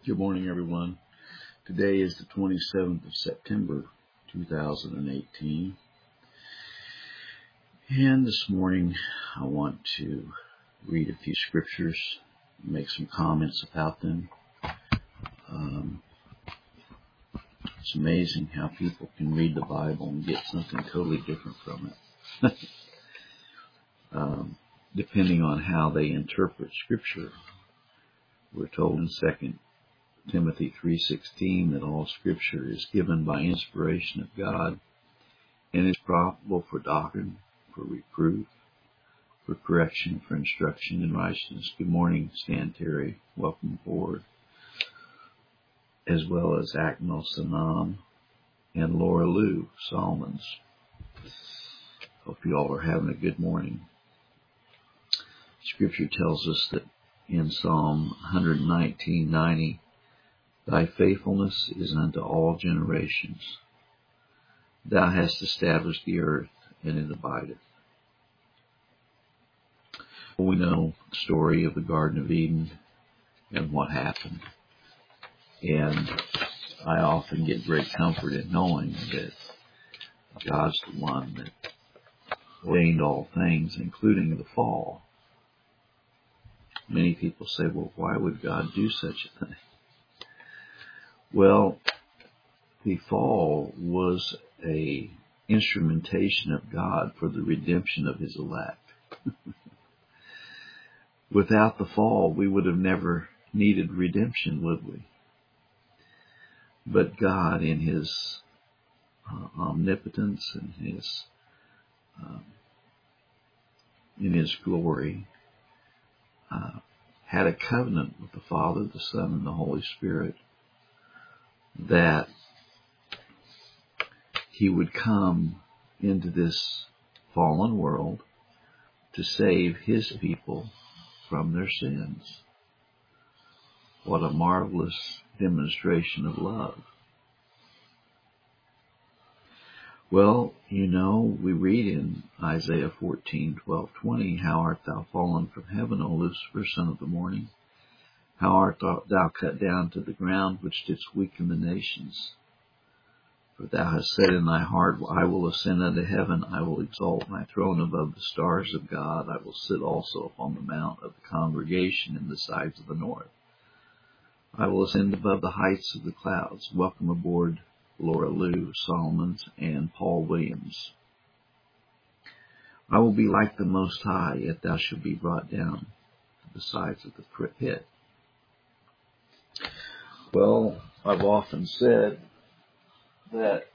Good morning, everyone. Today is the 27th of September, 2018. And this morning I want to read a few scriptures, make some comments about them. It's amazing how people can read the Bible and get something totally different from it, depending on how they interpret Scripture. We're told in 2 Timothy 3:16 that all Scripture is given by inspiration of God and is profitable for doctrine, for reproof, for correction, for instruction in righteousness. Good morning, Stan Terry. Welcome aboard. As well as Akmal Sanam and Laura Lou Solomons. Hope you all are having a good morning. Scripture tells us that in Psalm 119:90, Thy faithfulness is unto all generations. Thou hast established the earth, and it abideth. We know the story of the Garden of Eden and what happened. And I often get great comfort in knowing that God's the one that ordained all things, including the fall. Many people say, well, why would God do such a thing? Well, the fall was an instrumentation of God for the redemption of His elect. Without the fall, we would have never needed redemption, would we? But God, in His omnipotence and in His glory, had a covenant with the Father, the Son, and the Holy Spirit, that He would come into this fallen world to save His people from their sins. What a marvelous demonstration of love. Well, you know, we read in Isaiah 14:12-20, How art thou fallen from heaven, O Lucifer, son of the morning? How art thou cut down to the ground, which didst weaken the nations? For thou hast said in thy heart, I will ascend unto heaven, I will exalt my throne above the stars of God, I will sit also upon the mount of the congregation in the sides of the north. I will ascend above the heights of the clouds. Welcome aboard, Laura Lou Solomons and Paul Williams. I will be like the Most High, yet thou shalt be brought down to the sides of the pit. Well, I've often said that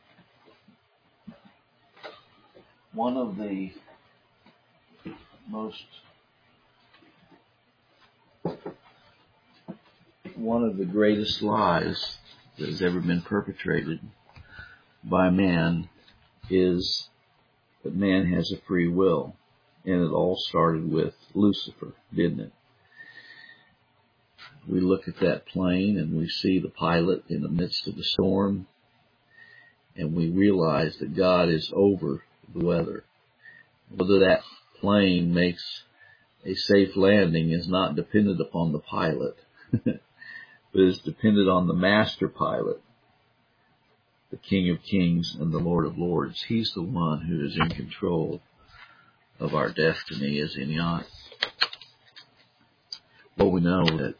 one of the greatest lies that has ever been perpetrated by man is that man has a free will. And it all started with Lucifer, didn't it? We look at that plane and we see the pilot in the midst of the storm, and we realize that God is over the weather. Whether that plane makes a safe landing is not dependent upon the pilot, but is dependent on the master pilot, the King of Kings and the Lord of Lords. He's the one who is in control of our destiny, is he not? Well, we know that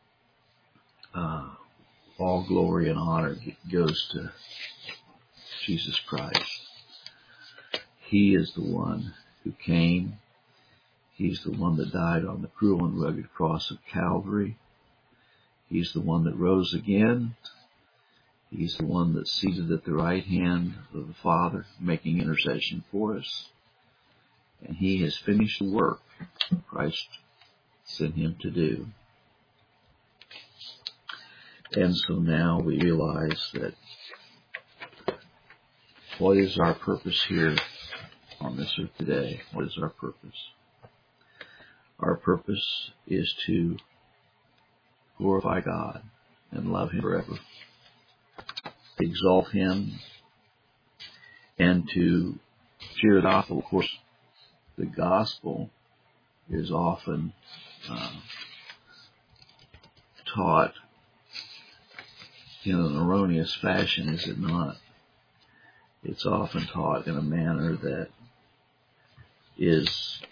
all glory and honor goes to Jesus Christ. He is the one who came. He's the one that died on the cruel and rugged cross of Calvary. He's the one that rose again. He's the one that's seated at the right hand of the Father, making intercession for us. And He has finished the work Christ sent Him to do. And so now we realize that what is our purpose here on this earth today? What is our purpose? Our purpose is to glorify God and love Him forever, exalt Him, and to share the gospel. Of course, the gospel is often taught in an erroneous fashion, is it not? It's often taught in a manner that is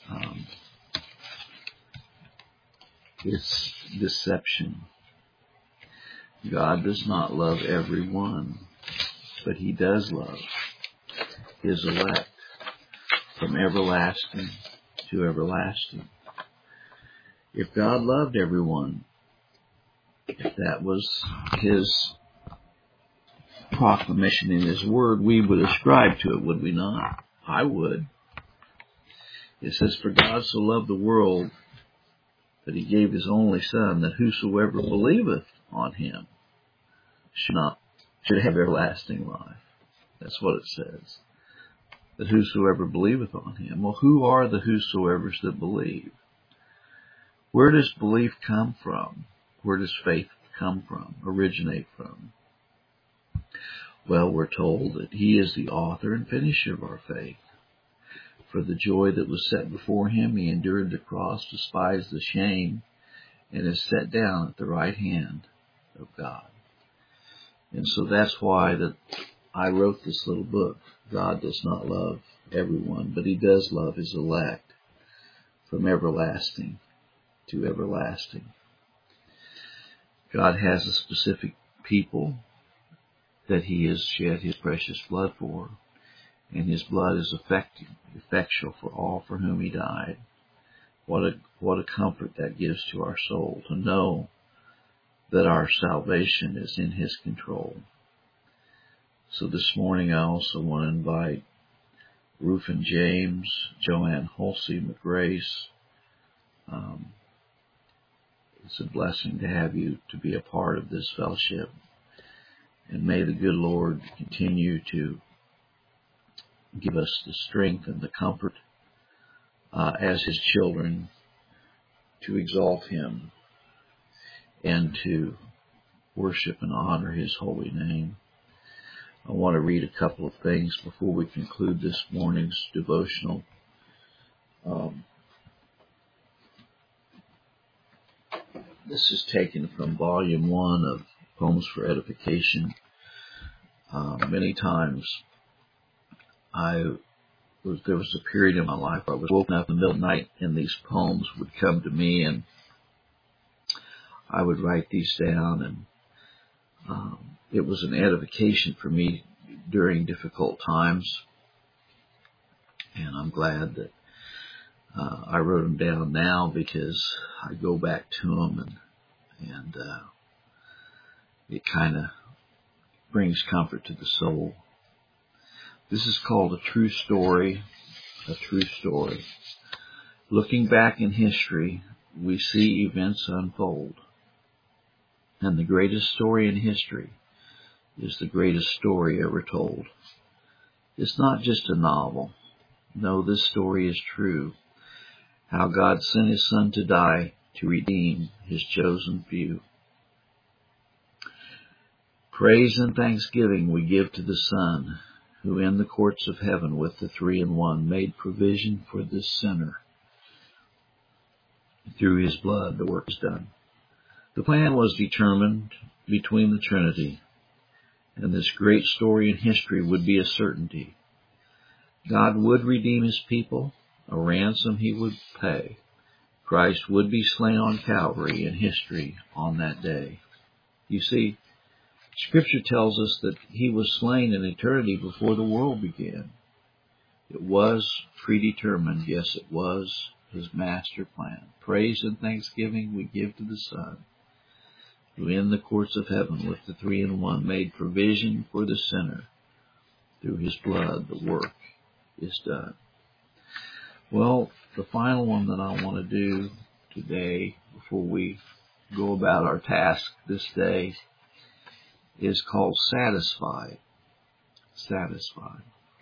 it's deception. God does not love everyone, but He does love His elect from everlasting to everlasting. If God loved everyone, if that was His proclamation in His Word, we would ascribe to it, would we not? I would. It says, "For God so loved the world that He gave His only Son, that whosoever believeth on Him should have everlasting life." That's what it says. That whosoever believeth on Him. Well, who are the whosoevers that believe? Where does belief come from? Where does faith come from, originate from? Well, we're told that He is the author and finisher of our faith. For the joy that was set before Him, He endured the cross, despised the shame, and is set down at the right hand of God. And so that's why that I wrote this little book. God does not love everyone, but He does love His elect from everlasting to everlasting. God has a specific people that He has shed His precious blood for, and His blood is effectual for all for whom He died. What a comfort that gives to our soul to know that our salvation is in His control. So this morning I also want to invite Rufin James, Joanne Holsey, McGrace. It's a blessing to have you to be a part of this fellowship. And may the good Lord continue to give us the strength and the comfort as His children to exalt Him and to worship and honor His holy name. I want to read a couple of things before we conclude this morning's devotional. This is taken from Volume 1 of Poems for Edification. Many times there was a period in my life where I was woken up in the middle of the night and these poems would come to me, and I would write these down, and it was an edification for me during difficult times. And I'm glad that I wrote them down now, because I go back to them and it kind of brings comfort to the soul. This is called A True Story. A True Story. Looking back in history, we see events unfold. And the greatest story in history is the greatest story ever told. It's not just a novel. No, this story is true. How God sent His Son to die to redeem His chosen few. Praise and thanksgiving we give to the Son, who in the courts of heaven with the Three in One made provision for this sinner. Through His blood the work is done. The plan was determined between the Trinity, and this great story in history would be a certainty. God would redeem His people, a ransom He would pay. Christ would be slain on Calvary in history on that day. You see, Scripture tells us that He was slain in eternity before the world began. It was predetermined. Yes, it was His master plan. Praise and thanksgiving we give to the Son, who in the courts of heaven with the Three in One made provision for the sinner. Through His blood the work is done. Well, the final one that I want to do today, before we go about our task this day, is called Satisfied. Satisfied.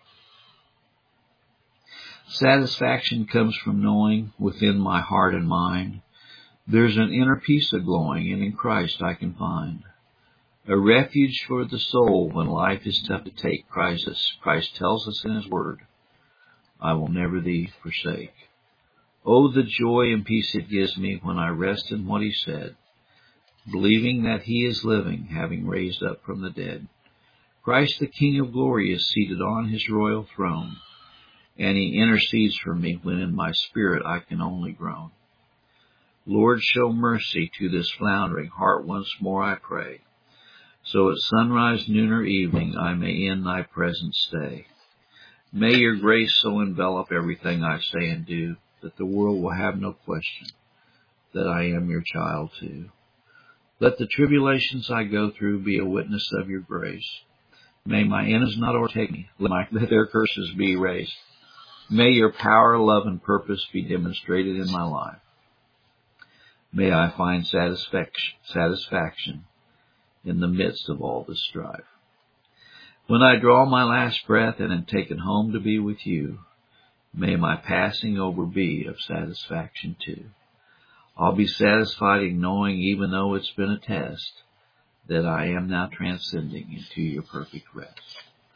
Satisfaction comes from knowing within my heart and mind there's an inner peace a-glowing, and in Christ I can find a refuge for the soul when life is tough to take. Christ tells us in His Word, I will never thee forsake. Oh, the joy and peace it gives me when I rest in what He said. believing that he is living, having raised up from the dead. Christ the King of glory is seated on his royal throne, and he intercedes for me when in my spirit I can only groan. Lord, show mercy to this floundering heart once more, I pray, so at sunrise, noon, or evening I may in thy presence stay. May your grace so envelop everything I say and do, that the world will have no question that I am your child too. Let the tribulations I go through be a witness of your grace. May my enemies not overtake me, let their curses be erased. May your power, love, and purpose be demonstrated in my life. May I find satisfaction in the midst of all this strife. When I draw my last breath and am taken home to be with you, may my passing over be of satisfaction too. I'll be satisfied in knowing, even though it's been a test, that I am now transcending into your perfect rest.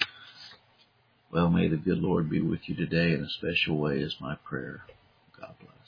Well, may the good Lord be with you today in a special way is my prayer. God bless.